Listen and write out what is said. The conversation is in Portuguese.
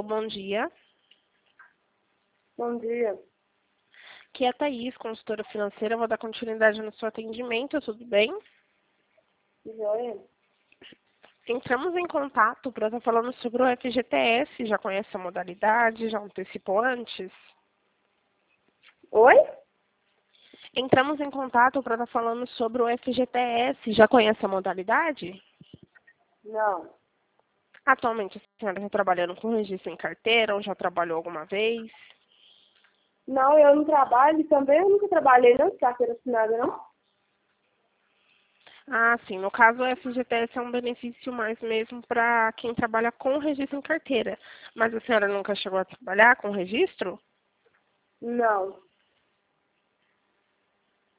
bom dia. Bom dia. Aqui é a Thaís, consultora financeira. Vou dar continuidade no seu atendimento, tudo bem? Joia? Entramos em contato para estar falando sobre o FGTS. Já conhece a modalidade? Já antecipou antes? Oi? Entramos em contato para estar falando sobre o FGTS. Já conhece a modalidade? Não. Atualmente a senhora está trabalhando com registro em carteira ou já trabalhou alguma vez? Não, eu não trabalho e também eu nunca trabalhei não de carteira assinada, não. Ah, sim. No caso, o FGTS é um benefício mais mesmo para quem trabalha com registro em carteira. Mas a senhora nunca chegou a trabalhar com registro? Não.